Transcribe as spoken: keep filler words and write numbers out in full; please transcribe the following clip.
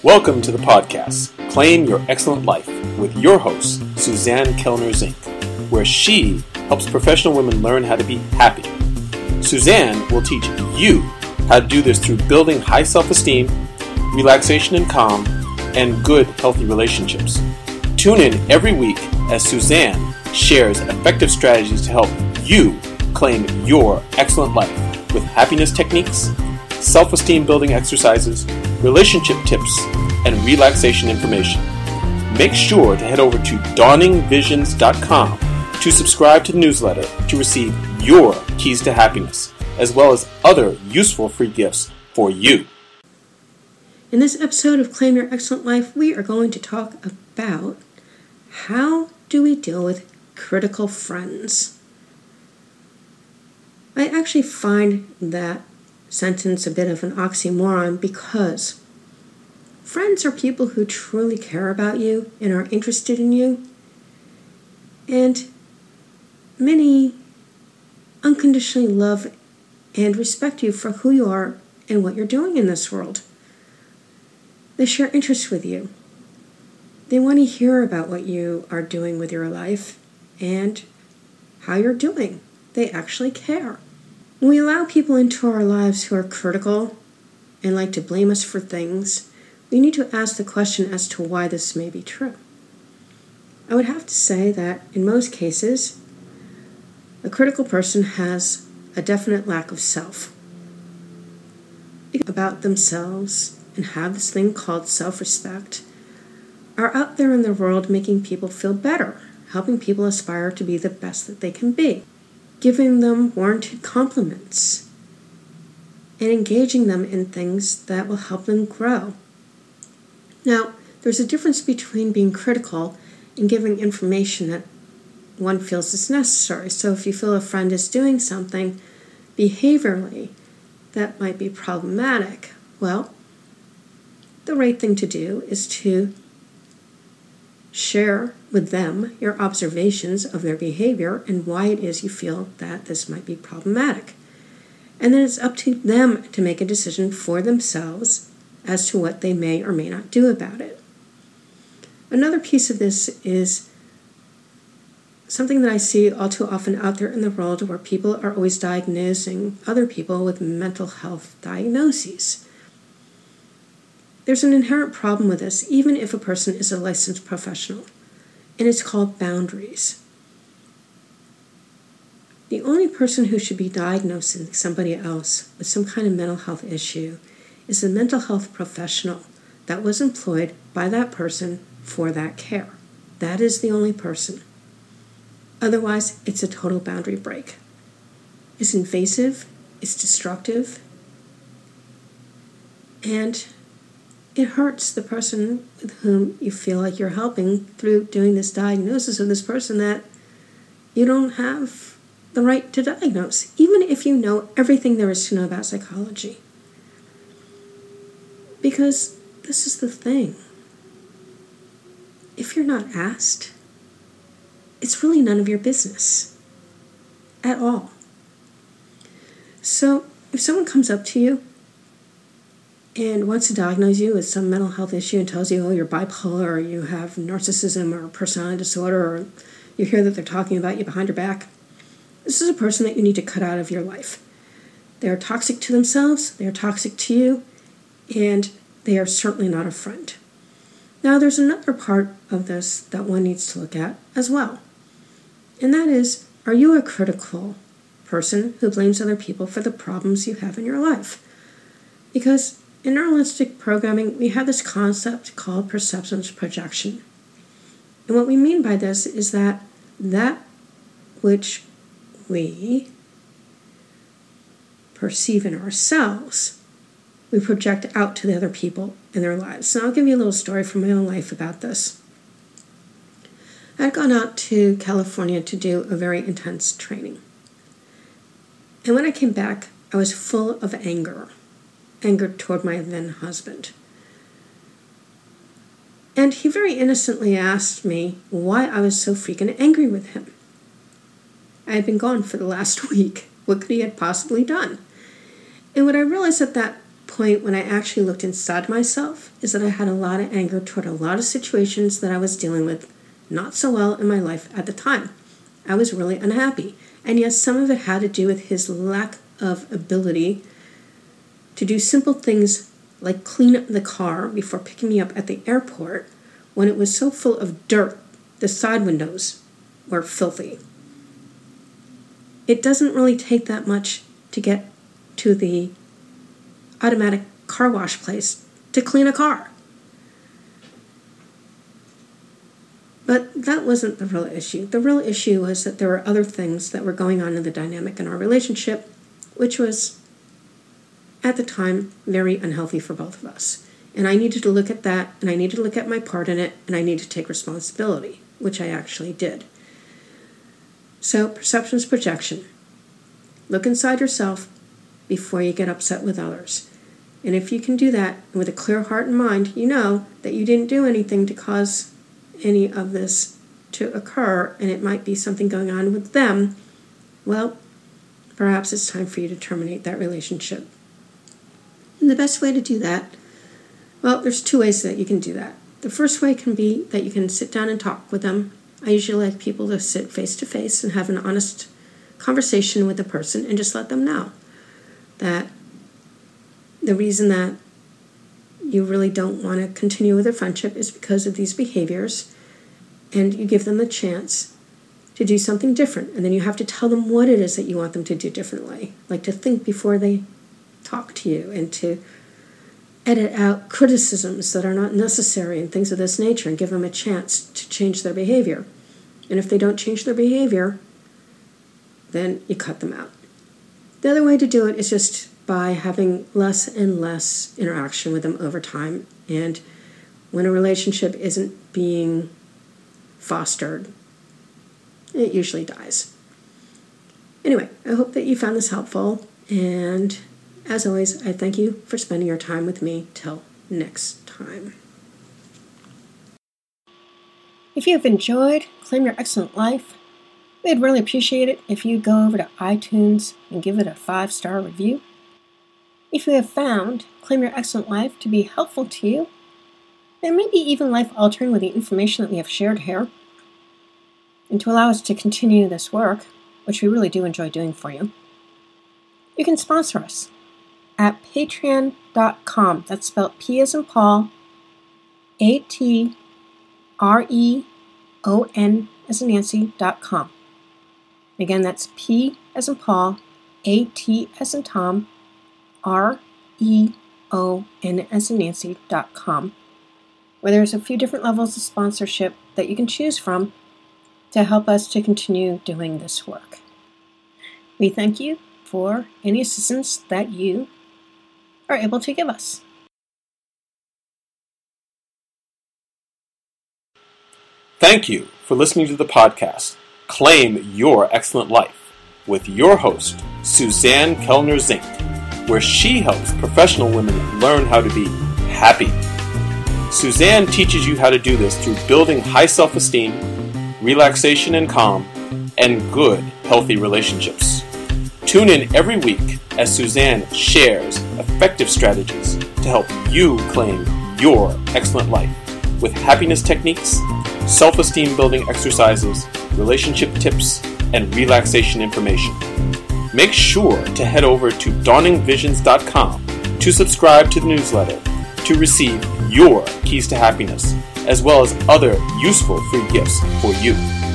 Welcome to the podcast, Claim Your Excellent Life, with your host, Suzanne Kellner Zink, where she helps professional women learn how to be happy. Suzanne will teach you how to do this through building high self-esteem, relaxation and calm, and good, healthy relationships. Tune in every week as Suzanne shares effective strategies to help you claim your excellent life with happiness techniques, self-esteem building exercises, relationship tips, and relaxation information. Make sure to head over to dawning visions dot com to subscribe to the newsletter to receive your keys to happiness, as well as other useful free gifts for you. In this episode of Claim Your Excellent Life, we are going to talk about how do we deal with critical friends. I actually find that sentence a bit of an oxymoron because friends are people who truly care about you and are interested in you, and many unconditionally love and respect you for who you are and what you're doing in this world. They share interests with you. They want to hear about what you are doing with your life and how you're doing. They actually care. When we allow people into our lives who are critical and like to blame us for things, we need to ask the question as to why this may be true. I would have to say that in most cases, a critical person has a definite lack of self about themselves and have this thing called self-respect, are out there in the world making people feel better, helping people aspire to be the best that they can be, giving them warranted compliments, and engaging them in things that will help them grow. Now, there's a difference between being critical and giving information that one feels is necessary. So if you feel a friend is doing something behaviorally that might be problematic, well, the right thing to do is to share with them your observations of their behavior and why it is you feel that this might be problematic. And then it's up to them to make a decision for themselves as to what they may or may not do about it. Another piece of this is something that I see all too often out there in the world where people are always diagnosing other people with mental health diagnoses. There's an inherent problem with this, even if a person is a licensed professional, and it's called boundaries. The only person who should be diagnosing somebody else with some kind of mental health issue is the mental health professional that was employed by that person for that care. That is the only person. Otherwise, it's a total boundary break. It's invasive, it's destructive, and it hurts the person with whom you feel like you're helping through doing this diagnosis of this person that you don't have the right to diagnose, even if you know everything there is to know about psychology. Because this is the thing. If you're not asked, it's really none of your business at all. So if someone comes up to you and wants to diagnose you with some mental health issue and tells you, oh, you're bipolar, or you have narcissism or personality disorder, or you hear that they're talking about you behind your back, this is a person that you need to cut out of your life. They are toxic to themselves, they are toxic to you, and they are certainly not a friend. Now, there's another part of this that one needs to look at as well, and that is, are you a critical person who blames other people for the problems you have in your life? Because in neurolinguistic programming, we have this concept called perceptions projection. And what we mean by this is that that which we perceive in ourselves, we project out to the other people in their lives. So I'll give you a little story from my own life about this. I'd gone out to California to do a very intense training. And when I came back, I was full of anger. Anger toward my then husband. And he very innocently asked me why I was so freaking angry with him. I had been gone for the last week. What could he have possibly done? And what I realized at that point when I actually looked inside myself is that I had a lot of anger toward a lot of situations that I was dealing with not so well in my life at the time. I was really unhappy. And yes, some of it had to do with his lack of ability to do simple things like clean up the car before picking me up at the airport when it was so full of dirt the side windows were filthy. It doesn't really take that much to get to the automatic car wash place to clean a car. But that wasn't the real issue. The real issue was that there were other things that were going on in the dynamic in our relationship, which was, at the time, very unhealthy for both of us. And I needed to look at that, and I needed to look at my part in it, and I needed to take responsibility, which I actually did. So, perception is projection. Look inside yourself before you get upset with others. And if you can do that with a clear heart and mind, you know that you didn't do anything to cause any of this to occur, and it might be something going on with them. Well, perhaps it's time for you to terminate that relationship. And the best way to do that, well, there's two ways that you can do that. The first way can be that you can sit down and talk with them. I usually like people to sit face to face and have an honest conversation with the person and just let them know that the reason that you really don't want to continue with a friendship is because of these behaviors, and you give them the chance to do something different. And then you have to tell them what it is that you want them to do differently, like to think before they talk to you and to edit out criticisms that are not necessary and things of this nature and give them a chance to change their behavior. And if they don't change their behavior, then you cut them out. The other way to do it is just by having less and less interaction with them over time. And when a relationship isn't being fostered, it usually dies. Anyway, I hope that you found this helpful. And as always, I thank you for spending your time with me. Till next time. If you have enjoyed Claim Your Excellent Life, we'd really appreciate it if you go over to iTunes and give it a five-star review. If you have found Claim Your Excellent Life to be helpful to you, and maybe even life-altering with the information that we have shared here, and to allow us to continue this work, which we really do enjoy doing for you, you can sponsor us at patreon dot com. That's spelled P as in Paul, A T R E O N as in Nancy, dot com. Again, that's P as in Paul, A T as in Tom, R E O N as in Nancy, dot com, where there's a few different levels of sponsorship that you can choose from to help us to continue doing this work. We thank you for any assistance that you are able to give us. Thank you for listening to the podcast, Claim Your Excellent Life, with your host, Suzanne Kellner Zink, where she helps professional women learn how to be happy. Suzanne teaches you how to do this through building high self-esteem, relaxation and calm, and good, healthy relationships. Tune in every week as Suzanne shares effective strategies to help you claim your excellent life with happiness techniques, self-esteem building exercises, relationship tips, and relaxation information. Make sure to head over to dawning visions dot com to subscribe to the newsletter to receive your keys to happiness, as well as other useful free gifts for you.